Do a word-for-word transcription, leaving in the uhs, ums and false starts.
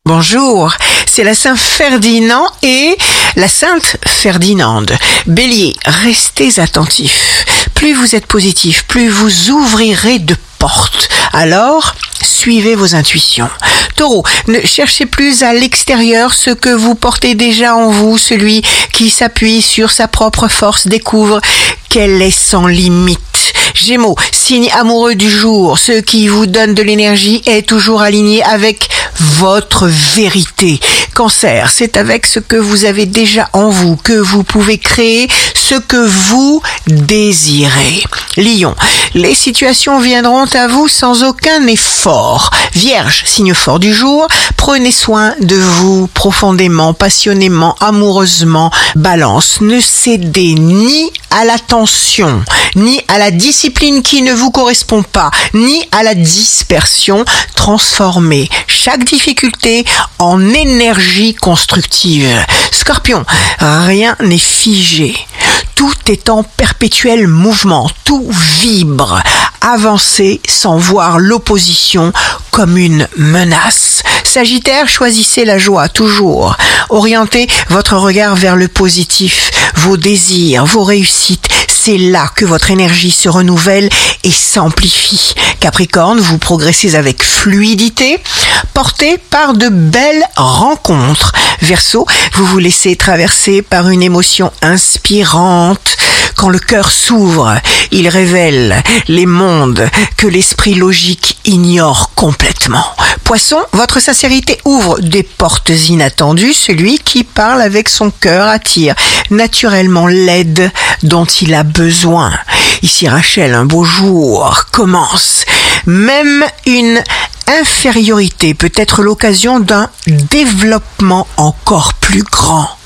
Bonjour, c'est la Saint Ferdinand et la Sainte Ferdinande. Bélier, restez attentifs. Plus vous êtes positif, plus vous ouvrirez de portes. Alors, suivez vos intuitions. Taureau, ne cherchez plus à l'extérieur ce que vous portez déjà en vous. Celui qui s'appuie sur sa propre force découvre qu'elle est sans limite. Gémeaux, signe amoureux du jour, ce qui vous donne de l'énergie est toujours aligné avec votre vérité. Cancer, c'est avec ce que vous avez déjà en vous que vous pouvez créer ce que vous désirez. Lion, les situations viendront à vous sans aucun effort. Vierge, signe fort du jour, prenez soin de vous profondément, passionnément, amoureusement. Balance, ne cédez ni à la tension, ni à la discipline qui ne vous correspond pas, ni à la dispersion. Transformez chaque difficulté en énergie constructive. Scorpion, rien n'est figé. Tout est en perpétuel mouvement, tout vibre. Avancez sans voir l'opposition comme une menace. Sagittaire, choisissez la joie toujours. Orientez votre regard vers le positif, vos désirs, vos réussites. C'est là que votre énergie se renouvelle et s'amplifie. Capricorne, vous progressez avec fluidité, porté par de belles rencontres. Verseau, vous vous laissez traverser par une émotion inspirante. Quand le cœur s'ouvre, il révèle les mondes que l'esprit logique ignore complètement. Poisson, votre sincérité ouvre des portes inattendues. Celui qui parle avec son cœur attire naturellement l'aide dont il a besoin. Ici Rachel, un beau jour commence. Même une infériorité peut être l'occasion d'un développement encore plus grand.